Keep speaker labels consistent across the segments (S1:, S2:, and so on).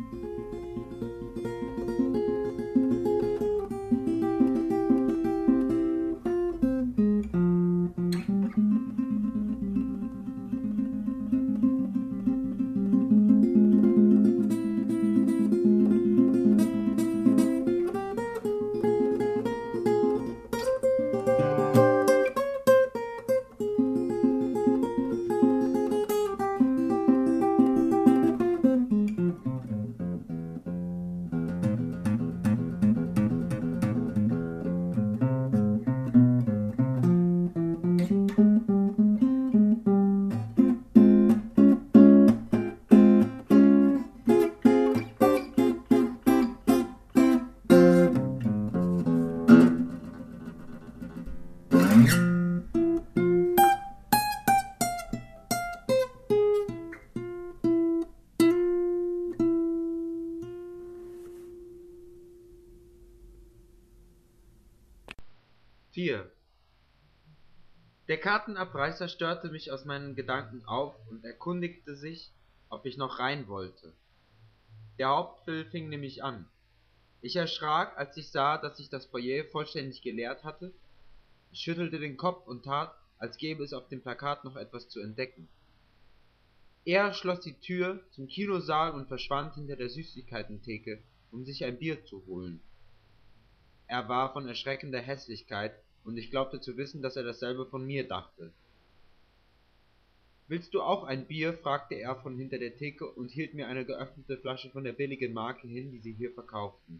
S1: 4. Der Kartenabreißer störte mich aus meinen Gedanken auf und erkundigte sich, ob ich noch rein wollte. Der Hauptfilm fing nämlich an. Ich erschrak, als ich sah, dass sich das Foyer vollständig geleert hatte. Ich schüttelte den Kopf und tat, als gäbe es auf dem Plakat noch etwas zu entdecken. Er schloss die Tür zum Kinosaal und verschwand hinter der Süßigkeitentheke, um sich ein Bier zu holen. Er war von erschreckender Hässlichkeit, und ich glaubte zu wissen, dass er dasselbe von mir dachte. »Willst du auch ein Bier?« fragte er von hinter der Theke und hielt mir eine geöffnete Flasche von der billigen Marke hin, die sie hier verkauften.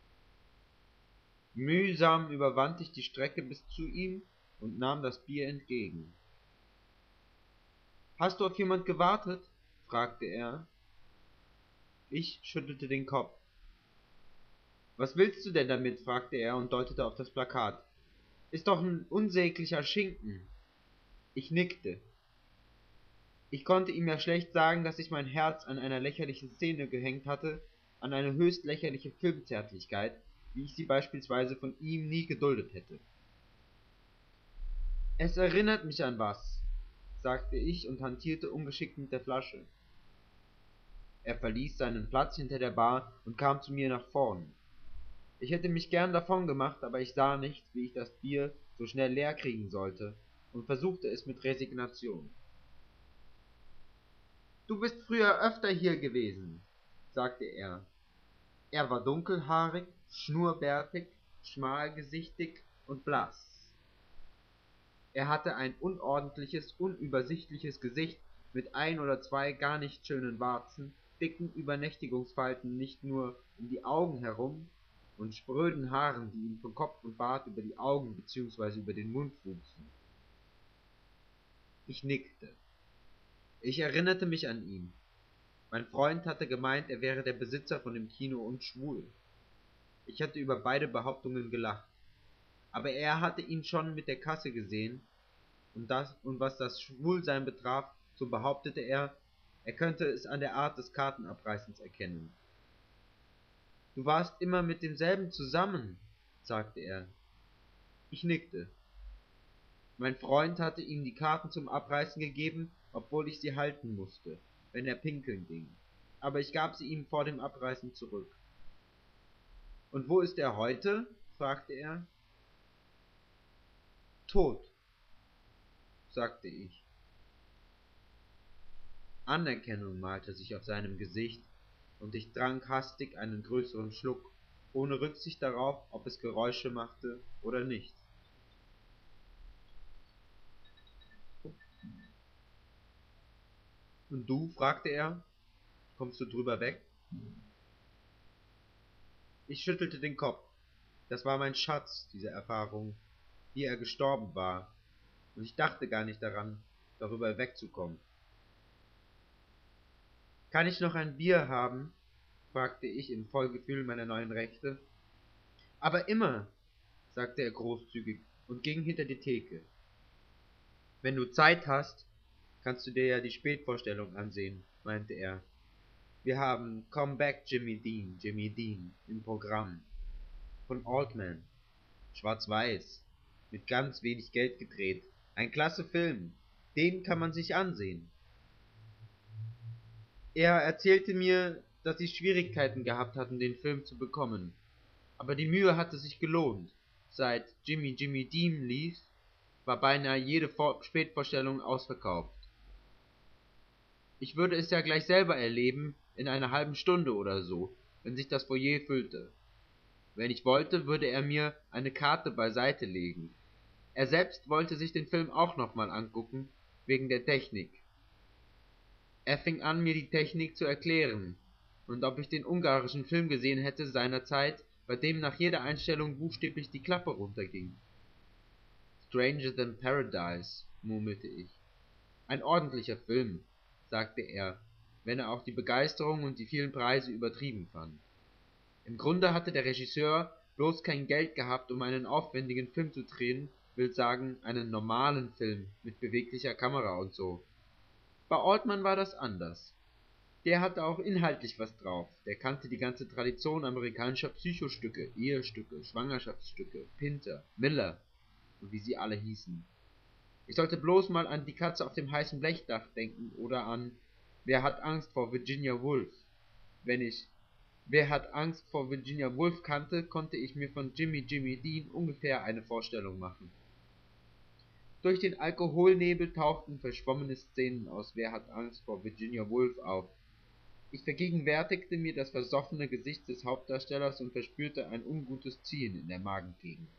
S1: Mühsam überwand ich die Strecke bis zu ihm und nahm das Bier entgegen. »Hast du auf jemand gewartet?« fragte er. Ich schüttelte den Kopf. »Was willst du denn damit?« fragte er und deutete auf das Plakat. »Ist doch ein unsäglicher Schinken.« Ich nickte. Ich konnte ihm ja schlecht sagen, dass ich mein Herz an einer lächerlichen Szene gehängt hatte, an eine höchst lächerliche Filmzärtlichkeit, wie ich sie beispielsweise von ihm nie geduldet hätte. »Es erinnert mich an was«, sagte ich und hantierte ungeschickt mit der Flasche. Er verließ seinen Platz hinter der Bar und kam zu mir nach vorn. Ich hätte mich gern davon gemacht, aber ich sah nicht, wie ich das Bier so schnell leer kriegen sollte, und versuchte es mit Resignation. »Du bist früher öfter hier gewesen«, sagte er. Er war dunkelhaarig, schnurrbärtig, schmalgesichtig und blass. Er hatte ein unordentliches, unübersichtliches Gesicht mit ein oder zwei gar nicht schönen Warzen, dicken Übernächtigungsfalten nicht nur um die Augen herum und spröden Haaren, die ihm von Kopf und Bart über die Augen bzw. über den Mund wuchsen. Ich nickte. Ich erinnerte mich an ihn. Mein Freund hatte gemeint, er wäre der Besitzer von dem Kino und schwul. Ich hatte über beide Behauptungen gelacht. Aber er hatte ihn schon mit der Kasse gesehen, und was das Schwulsein betraf, so behauptete er, er könnte es an der Art des Kartenabreißens erkennen. »Du warst immer mit demselben zusammen«, sagte er. Ich nickte. Mein Freund hatte ihm die Karten zum Abreißen gegeben, obwohl ich sie halten musste, wenn er pinkeln ging. Aber ich gab sie ihm vor dem Abreißen zurück. »Und wo ist er heute?« fragte er. »Tot«, sagte ich. Anerkennung malte sich auf seinem Gesicht, und ich trank hastig einen größeren Schluck, ohne Rücksicht darauf, ob es Geräusche machte oder nicht. »Und du?« fragte er. »Kommst du drüber weg?« Ich schüttelte den Kopf. Das war mein Schatz, diese Erfahrung, wie er gestorben war, und ich dachte gar nicht daran, darüber wegzukommen. »Kann ich noch ein Bier haben?« fragte ich im Vollgefühl meiner neuen Rechte. »Aber immer«, sagte er großzügig und ging hinter die Theke. »Wenn du Zeit hast, kannst du dir ja die Spätvorstellung ansehen«, meinte er. »Wir haben Come Back Jimmy Dean im Programm. Von Altman. Schwarz-Weiß. Mit ganz wenig Geld gedreht. Ein klasse Film. Den kann man sich ansehen.« Er erzählte mir, dass sie Schwierigkeiten gehabt hatten, den Film zu bekommen. Aber die Mühe hatte sich gelohnt. Seit Jimmy Dean lief, war beinahe jede Spätvorstellung ausverkauft. Ich würde es ja gleich selber erleben, in einer halben Stunde oder so, wenn sich das Foyer füllte. Wenn ich wollte, würde er mir eine Karte beiseite legen. Er selbst wollte sich den Film auch nochmal angucken, wegen der Technik. Er fing an, mir die Technik zu erklären, und ob ich den ungarischen Film gesehen hätte seinerzeit, bei dem nach jeder Einstellung buchstäblich die Klappe runterging. Stranger than Paradise, murmelte ich. Ein ordentlicher Film, sagte er, wenn er auch die Begeisterung und die vielen Preise übertrieben fand. Im Grunde hatte der Regisseur bloß kein Geld gehabt, um einen aufwendigen Film zu drehen, will sagen, einen normalen Film mit beweglicher Kamera und so. Bei Altman war das anders. Der hatte auch inhaltlich was drauf. Der kannte die ganze Tradition amerikanischer Psychostücke, Ehestücke, Schwangerschaftsstücke, Pinter, Miller und wie sie alle hießen. Ich sollte bloß mal an Die Katze auf dem heißen Blechdach denken oder an Wer hat Angst vor Virginia Woolf? Wenn ich Wer hat Angst vor Virginia Woolf kannte, konnte ich mir von Jimmy Dean ungefähr eine Vorstellung machen. Durch den Alkoholnebel tauchten verschwommene Szenen aus Wer hat Angst vor Virginia Woolf auf. Ich vergegenwärtigte mir das versoffene Gesicht des Hauptdarstellers und verspürte ein ungutes Ziehen in der Magengegend.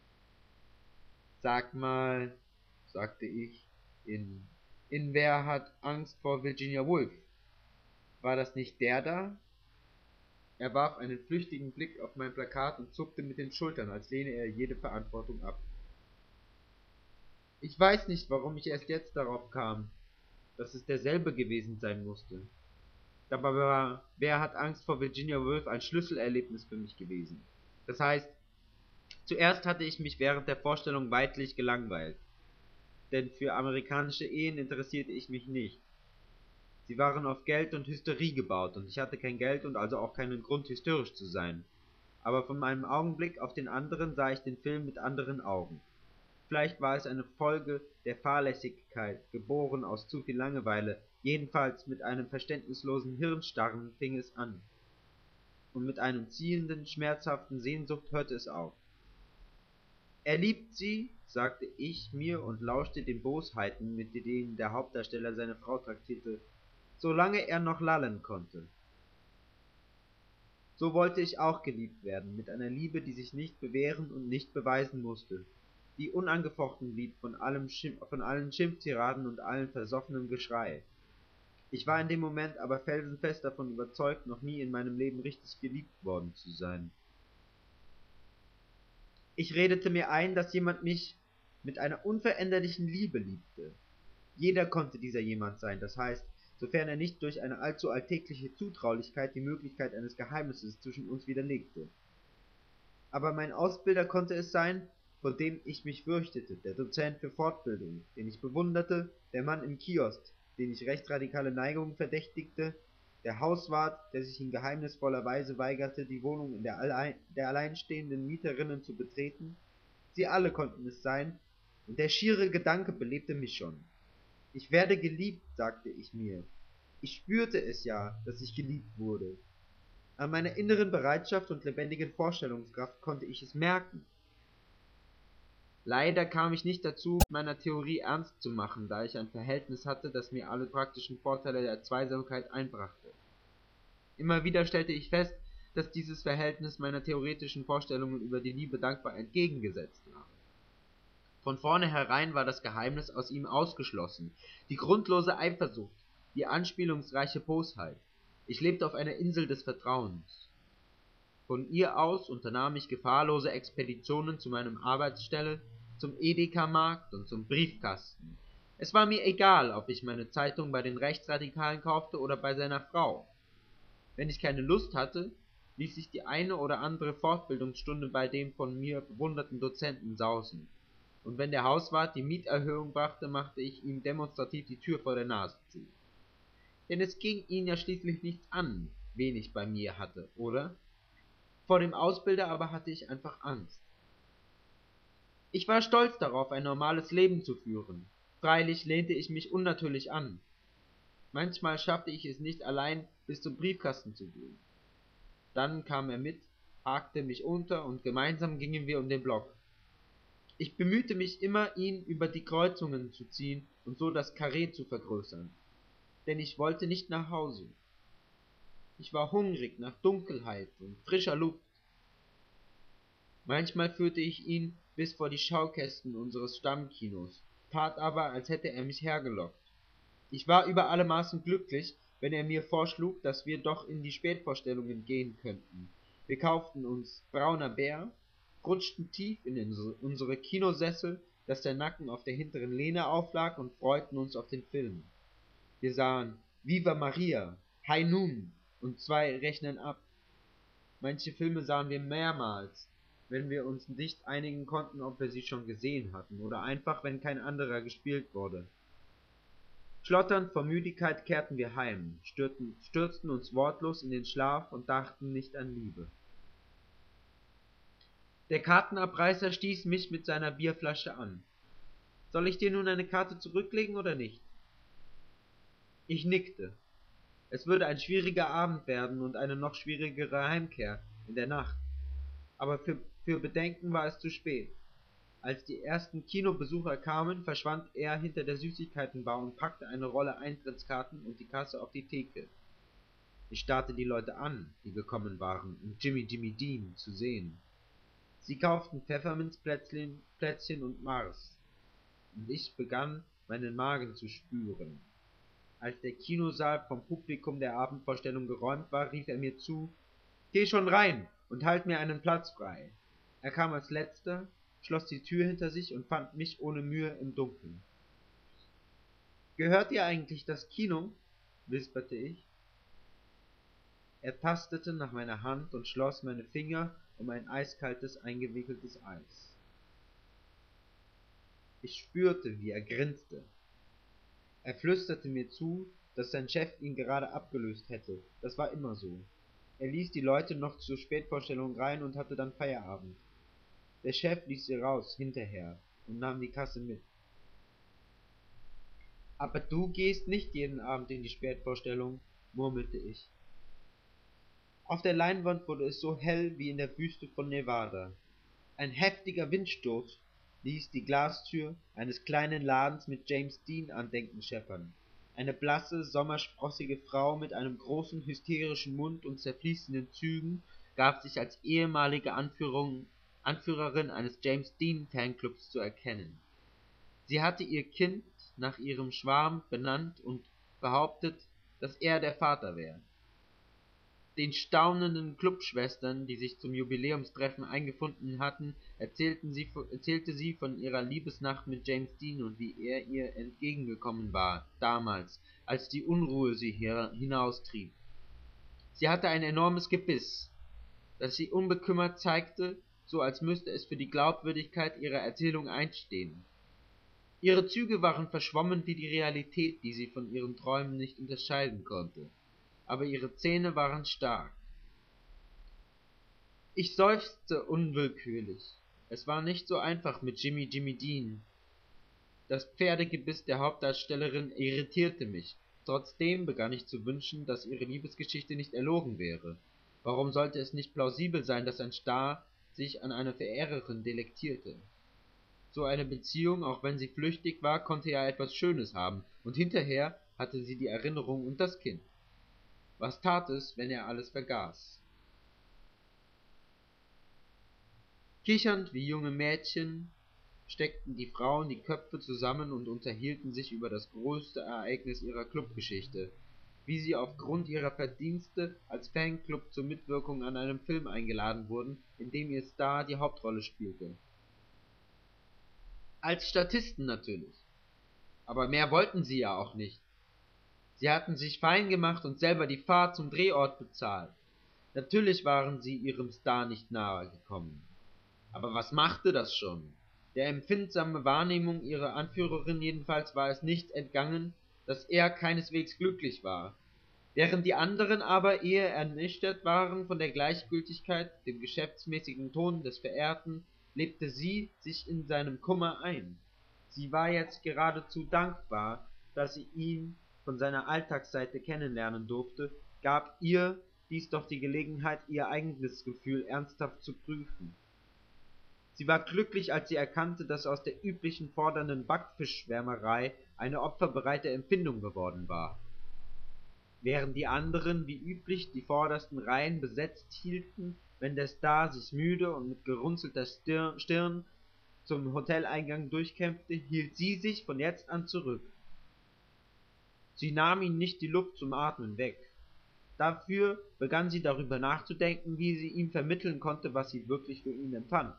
S1: »Sag mal«, sagte ich, »in Wer hat Angst vor Virginia Woolf? War das nicht der da?« Er warf einen flüchtigen Blick auf mein Plakat und zuckte mit den Schultern, als lehne er jede Verantwortung ab. Ich weiß nicht, warum ich erst jetzt darauf kam, dass es derselbe gewesen sein musste. Dabei war Wer hat Angst vor Virginia Woolf ein Schlüsselerlebnis für mich gewesen. Das heißt, zuerst hatte ich mich während der Vorstellung weidlich gelangweilt, denn für amerikanische Ehen interessierte ich mich nicht. Sie waren auf Geld und Hysterie gebaut, und ich hatte kein Geld und also auch keinen Grund, hysterisch zu sein. Aber von einem Augenblick auf den anderen sah ich den Film mit anderen Augen. Vielleicht war es eine Folge der Fahrlässigkeit, geboren aus zu viel Langeweile, jedenfalls mit einem verständnislosen Hirnstarren fing es an. Und mit einem ziehenden, schmerzhaften Sehnsucht hörte es auf. »Er liebt sie«, sagte ich mir und lauschte den Bosheiten, mit denen der Hauptdarsteller seine Frau traktierte, solange er noch lallen konnte. So wollte ich auch geliebt werden, mit einer Liebe, die sich nicht bewähren und nicht beweisen musste, die unangefochten blieb von allen Schimpftiraden und allem versoffenen Geschrei. Ich war in dem Moment aber felsenfest davon überzeugt, noch nie in meinem Leben richtig geliebt worden zu sein. Ich redete mir ein, dass jemand mich mit einer unveränderlichen Liebe liebte. Jeder konnte dieser jemand sein, das heißt, sofern er nicht durch eine allzu alltägliche Zutraulichkeit die Möglichkeit eines Geheimnisses zwischen uns widerlegte. Aber mein Ausbilder konnte es sein, vor dem ich mich fürchtete, der Dozent für Fortbildung, den ich bewunderte, der Mann im Kiosk, den ich rechtsradikale Neigungen verdächtigte, der Hauswart, der sich in geheimnisvoller Weise weigerte, die Wohnung der alleinstehenden Mieterinnen zu betreten. Sie alle konnten es sein, und der schiere Gedanke belebte mich schon. Ich werde geliebt, sagte ich mir. Ich spürte es ja, dass ich geliebt wurde. An meiner inneren Bereitschaft und lebendigen Vorstellungskraft konnte ich es merken. Leider kam ich nicht dazu, meiner Theorie ernst zu machen, da ich ein Verhältnis hatte, das mir alle praktischen Vorteile der Zweisamkeit einbrachte. Immer wieder stellte ich fest, dass dieses Verhältnis meiner theoretischen Vorstellungen über die Liebe dankbar entgegengesetzt war. Von vornherein war das Geheimnis aus ihm ausgeschlossen, die grundlose Eifersucht, die anspielungsreiche Bosheit. Ich lebte auf einer Insel des Vertrauens. Von ihr aus unternahm ich gefahrlose Expeditionen zu meiner Arbeitsstelle, zum Edeka-Markt und zum Briefkasten. Es war mir egal, ob ich meine Zeitung bei den Rechtsradikalen kaufte oder bei seiner Frau. Wenn ich keine Lust hatte, ließ ich die eine oder andere Fortbildungsstunde bei dem von mir bewunderten Dozenten sausen. Und wenn der Hauswart die Mieterhöhung brachte, machte ich ihm demonstrativ die Tür vor der Nase zu. Denn es ging ihn ja schließlich nichts an, wen ich bei mir hatte, oder? Vor dem Ausbilder aber hatte ich einfach Angst. Ich war stolz darauf, ein normales Leben zu führen. Freilich lehnte ich mich unnatürlich an. Manchmal schaffte ich es nicht allein, bis zum Briefkasten zu gehen. Dann kam er mit, hakte mich unter und gemeinsam gingen wir um den Block. Ich bemühte mich immer, ihn über die Kreuzungen zu ziehen und so das Karree zu vergrößern, denn ich wollte nicht nach Hause. Ich war hungrig nach Dunkelheit und frischer Luft. Manchmal führte ich ihn bis vor die Schaukästen unseres Stammkinos, tat aber, als hätte er mich hergelockt. Ich war über alle Maßen glücklich, wenn er mir vorschlug, dass wir doch in die Spätvorstellungen gehen könnten. Wir kauften uns Brauner Bär, rutschten tief in unsere Kinosessel, dass der Nacken auf der hinteren Lehne auflag, und freuten uns auf den Film. Wir sahen Viva Maria, High Noon und Zwei rechnen ab. Manche Filme sahen wir mehrmals, wenn wir uns nicht einigen konnten, ob wir sie schon gesehen hatten, oder einfach, wenn kein anderer gespielt wurde. Schlotternd vor Müdigkeit kehrten wir heim, stürzten uns wortlos in den Schlaf und dachten nicht an Liebe. Der Kartenabreißer stieß mich mit seiner Bierflasche an. »Soll ich dir nun eine Karte zurücklegen oder nicht?« Ich nickte. Es würde ein schwieriger Abend werden und eine noch schwierigere Heimkehr in der Nacht. Aber für Bedenken war es zu spät. Als die ersten Kinobesucher kamen, verschwand er hinter der Süßigkeitenbar und packte eine Rolle Eintrittskarten und die Kasse auf die Theke. Ich starrte die Leute an, die gekommen waren, um Jimmy Dean zu sehen. Sie kauften Pfefferminzplätzchen und Mars, und ich begann, meinen Magen zu spüren. Als der Kinosaal vom Publikum der Abendvorstellung geräumt war, rief er mir zu: »Geh schon rein und halt mir einen Platz frei.« Er kam als letzter, schloss die Tür hinter sich und fand mich ohne Mühe im Dunkeln. »Gehört dir eigentlich das Kino?« wisperte ich. Er tastete nach meiner Hand und schloss meine Finger um ein eiskaltes, eingewickeltes Eis. Ich spürte, wie er grinste. Er flüsterte mir zu, dass sein Chef ihn gerade abgelöst hätte. Das war immer so. Er ließ die Leute noch zur Spätvorstellung rein und hatte dann Feierabend. Der Chef ließ sie raus, hinterher, und nahm die Kasse mit. »Aber du gehst nicht jeden Abend in die Spätvorstellung«, murmelte ich. Auf der Leinwand wurde es so hell wie in der Wüste von Nevada. Ein heftiger Windstoß ließ die Glastür eines kleinen Ladens mit James Dean-Andenken scheppern. Eine blasse, sommersprossige Frau mit einem großen, hysterischen Mund und zerfließenden Zügen gab sich als ehemalige Anführerin eines James Dean-Fanclubs zu erkennen. Sie hatte ihr Kind nach ihrem Schwarm benannt und behauptet, dass er der Vater wäre. Den staunenden Clubschwestern, die sich zum Jubiläumstreffen eingefunden hatten, erzählte sie von ihrer Liebesnacht mit James Dean und wie er ihr entgegengekommen war, damals, als die Unruhe sie hinaustrieb. Sie hatte ein enormes Gebiss, das sie unbekümmert zeigte, so als müsste es für die Glaubwürdigkeit ihrer Erzählung einstehen. Ihre Züge waren verschwommen wie die Realität, die sie von ihren Träumen nicht unterscheiden konnte. Aber ihre Zähne waren stark. Ich seufzte unwillkürlich. Es war nicht so einfach mit Jimmy Dean. Das Pferdegebiss der Hauptdarstellerin irritierte mich. Trotzdem begann ich zu wünschen, dass ihre Liebesgeschichte nicht erlogen wäre. Warum sollte es nicht plausibel sein, dass ein Star sich an eine Verehrerin delektierte? So eine Beziehung, auch wenn sie flüchtig war, konnte ja etwas Schönes haben, und hinterher hatte sie die Erinnerung und das Kind. Was tat es, wenn er alles vergaß? Kichernd wie junge Mädchen steckten die Frauen die Köpfe zusammen und unterhielten sich über das größte Ereignis ihrer Clubgeschichte, wie sie aufgrund ihrer Verdienste als Fanclub zur Mitwirkung an einem Film eingeladen wurden, in dem ihr Star die Hauptrolle spielte. Als Statisten natürlich. Aber mehr wollten sie ja auch nicht. Sie hatten sich fein gemacht und selber die Fahrt zum Drehort bezahlt. Natürlich waren sie ihrem Star nicht nahe gekommen. Aber was machte das schon? Der empfindsamen Wahrnehmung ihrer Anführerin jedenfalls war es nicht entgangen, dass er keineswegs glücklich war. Während die anderen aber eher ernüchtert waren von der Gleichgültigkeit, dem geschäftsmäßigen Ton des Verehrten, lebte sie sich in seinem Kummer ein. Sie war jetzt geradezu dankbar, dass sie ihn von seiner Alltagsseite kennenlernen durfte, gab ihr dies doch die Gelegenheit, ihr eigenes Gefühl ernsthaft zu prüfen. Sie war glücklich, als sie erkannte, dass aus der üblichen fordernden Backfischschwärmerei eine opferbereite Empfindung geworden war. Während die anderen wie üblich die vordersten Reihen besetzt hielten, wenn der Star sich müde und mit gerunzelter Stirn zum Hoteleingang durchkämpfte, hielt sie sich von jetzt an zurück. Sie nahm ihm nicht die Luft zum Atmen weg. Dafür begann sie darüber nachzudenken, wie sie ihm vermitteln konnte, was sie wirklich für ihn empfand.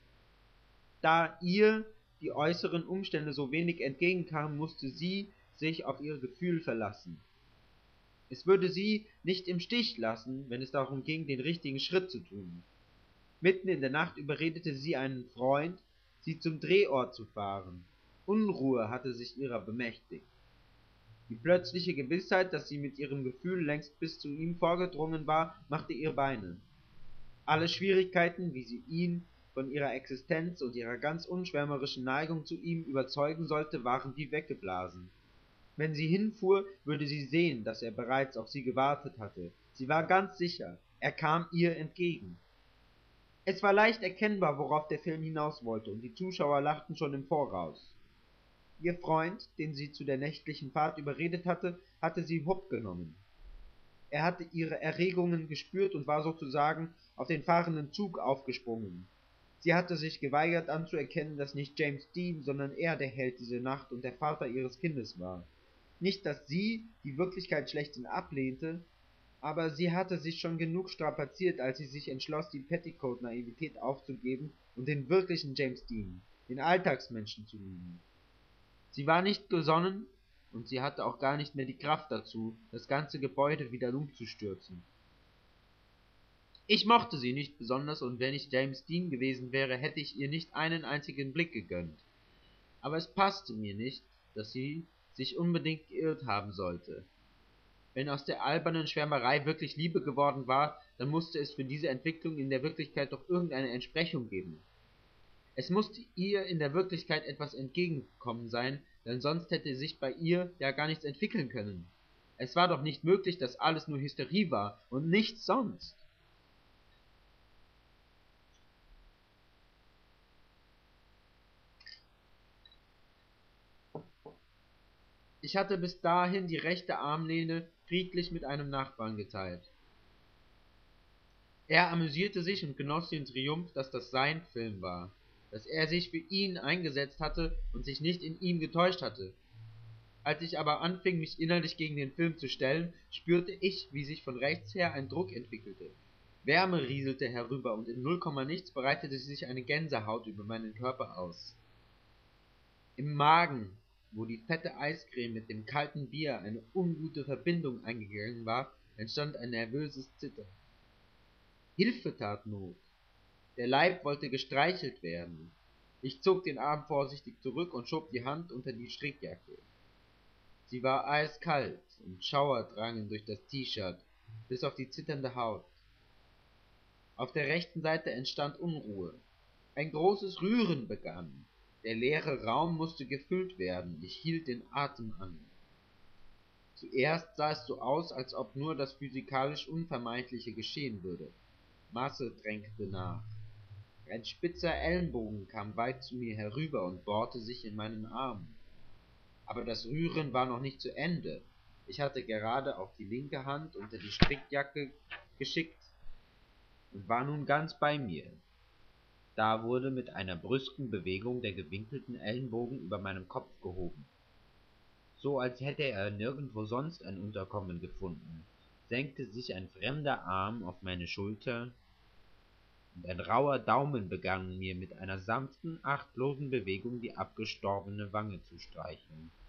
S1: Da ihr die äußeren Umstände so wenig entgegenkamen, musste sie sich auf ihr Gefühl verlassen. Es würde sie nicht im Stich lassen, wenn es darum ging, den richtigen Schritt zu tun. Mitten in der Nacht überredete sie einen Freund, sie zum Drehort zu fahren. Unruhe hatte sich ihrer bemächtigt. Die plötzliche Gewissheit, dass sie mit ihrem Gefühl längst bis zu ihm vorgedrungen war, machte ihr Beine. Alle Schwierigkeiten, wie sie ihn von ihrer Existenz und ihrer ganz unschwärmerischen Neigung zu ihm überzeugen sollte, waren wie weggeblasen. Wenn sie hinfuhr, würde sie sehen, dass er bereits auf sie gewartet hatte. Sie war ganz sicher, er kam ihr entgegen. Es war leicht erkennbar, worauf der Film hinaus wollte, und die Zuschauer lachten schon im Voraus. Ihr Freund, den sie zu der nächtlichen Fahrt überredet hatte, hatte sie hopp genommen. Er hatte ihre Erregungen gespürt und war sozusagen auf den fahrenden Zug aufgesprungen. Sie hatte sich geweigert anzuerkennen, dass nicht James Dean, sondern er der Held dieser Nacht und der Vater ihres Kindes war. Nicht, dass sie die Wirklichkeit schlechthin ablehnte, aber sie hatte sich schon genug strapaziert, als sie sich entschloss, die Petticoat-Naivität aufzugeben und den wirklichen James Dean, den Alltagsmenschen zu lieben. Sie war nicht gesonnen, und sie hatte auch gar nicht mehr die Kraft dazu, das ganze Gebäude wieder umzustürzen. Ich mochte sie nicht besonders, und wenn ich James Dean gewesen wäre, hätte ich ihr nicht einen einzigen Blick gegönnt. Aber es passte mir nicht, dass sie sich unbedingt geirrt haben sollte. Wenn aus der albernen Schwärmerei wirklich Liebe geworden war, dann musste es für diese Entwicklung in der Wirklichkeit doch irgendeine Entsprechung geben. Es musste ihr in der Wirklichkeit etwas entgegengekommen sein, denn sonst hätte sich bei ihr ja gar nichts entwickeln können. Es war doch nicht möglich, dass alles nur Hysterie war und nichts sonst. Ich hatte bis dahin die rechte Armlehne friedlich mit einem Nachbarn geteilt. Er amüsierte sich und genoss den Triumph, dass das sein Film war, dass er sich für ihn eingesetzt hatte und sich nicht in ihm getäuscht hatte. Als ich aber anfing, mich innerlich gegen den Film zu stellen, spürte ich, wie sich von rechts her ein Druck entwickelte. Wärme rieselte herüber, und in null Komma nichts breitete sich eine Gänsehaut über meinen Körper aus. Im Magen, wo die fette Eiscreme mit dem kalten Bier eine ungute Verbindung eingegangen war, entstand ein nervöses Zittern. Hilfe tat Not. Der Leib wollte gestreichelt werden. Ich zog den Arm vorsichtig zurück und schob die Hand unter die Strickjacke. Sie war eiskalt, und Schauer drangen durch das T-Shirt bis auf die zitternde Haut. Auf der rechten Seite entstand Unruhe. Ein großes Rühren begann. Der leere Raum musste gefüllt werden. Ich hielt den Atem an. Zuerst sah es so aus, als ob nur das physikalisch Unvermeidliche geschehen würde. Masse drängte nach. Ein spitzer Ellenbogen kam weit zu mir herüber und bohrte sich in meinen Arm. Aber das Rühren war noch nicht zu Ende. Ich hatte gerade auch die linke Hand unter die Strickjacke geschickt und war nun ganz bei mir. Da wurde mit einer brüsken Bewegung der gewinkelten Ellenbogen über meinem Kopf gehoben. So als hätte er nirgendwo sonst ein Unterkommen gefunden, senkte sich ein fremder Arm auf meine Schulter, und ein rauer Daumen begann mir mit einer sanften, achtlosen Bewegung die abgestorbene Wange zu streicheln.